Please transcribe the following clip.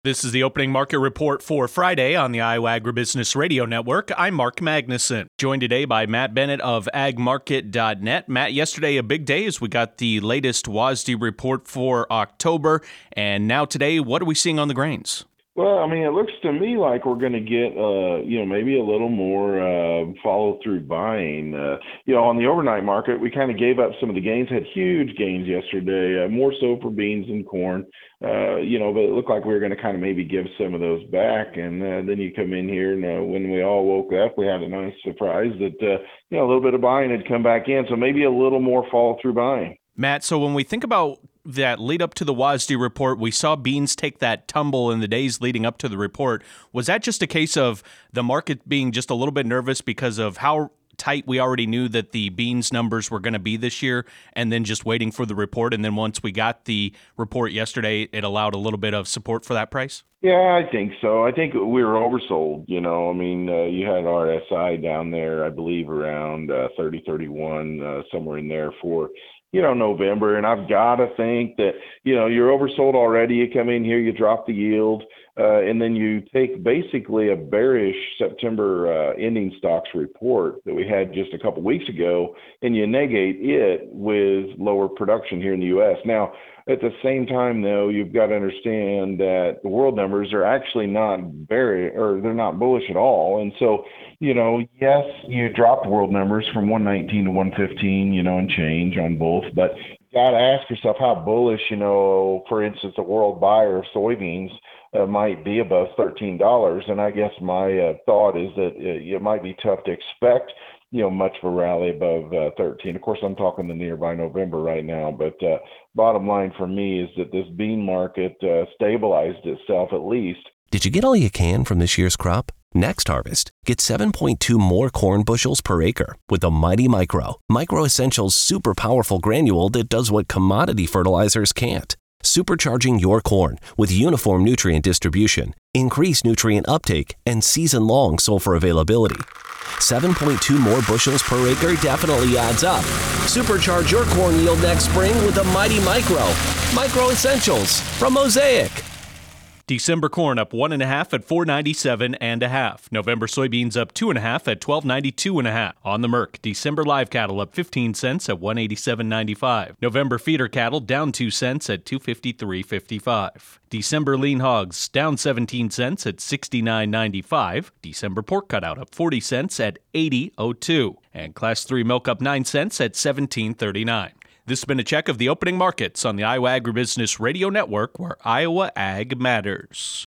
This is the opening market report for Friday on the Iowa Agribusiness Radio Network. I'm Mark Magnuson, joined today by Matt Bennett of agmarket.net. Matt, yesterday a big day as we got the latest WASDE report for October, and now today, what are we seeing on the grains? Well, I mean, it looks to me like we're going to get, maybe a little more follow-through buying. On the overnight market, we kind of gave up some of the gains, had huge gains yesterday, more so for beans and corn, but it looked like we were going to kind of maybe give some of those back. And then you come in here, and when we all woke up, we had a nice surprise that, a little bit of buying had come back in. So maybe a little more follow-through buying. Matt, so when we think about that lead up to the WASDE report, we saw beans take that tumble in the days leading up to the report. Was that just a case of the market being just a little bit nervous because of how tight we already knew that the beans numbers were going to be this year, and then just waiting for the report? And then once we got the report yesterday, it allowed a little bit of support for that price? Yeah, I think so. I think we were oversold. You had RSI down there, I believe, around 30, 31, somewhere in there for November. And I've got to think that, you're oversold already. You come in here, you drop the yield, and then you take basically a bearish September ending stocks report that we had just a couple weeks ago, and you negate it with lower production here in the U.S. Now, at the same time, though, you've got to understand that the world numbers are actually not they're not bullish at all. And so, yes, you dropped world numbers from 119 to 115, and change on both, but you got to ask yourself how bullish, for instance, the world buyer of soybeans might be above $13. And I guess my thought is that it might be tough to expect much of a rally above 13. Of course, I'm talking the nearby November right now, but bottom line for me is that this bean market stabilized itself at least. Did you get all you can from this year's crop? Next harvest, get 7.2 more corn bushels per acre with the Mighty Micro. Micro Essentials super powerful granule that does what commodity fertilizers can't. Supercharging your corn with uniform nutrient distribution, increased nutrient uptake, and season-long sulfur availability. 7.2 more bushels per acre definitely adds up. Supercharge your corn yield next spring with the Mighty Micro. Micro Essentials from Mosaic. December corn up 1.5 at $4.97.5. November soybeans up 2.5 at $12.92.5. On the Merc, December live cattle up 15 cents at $187.95. November feeder cattle down 2 cents at $253.55. December lean hogs down 17 cents at $69.95. December pork cutout up 40 cents at $80.02. And Class 3 milk up 9 cents at $17.39. This has been a check of the opening markets on the Iowa Agribusiness Radio Network, where Iowa Ag matters.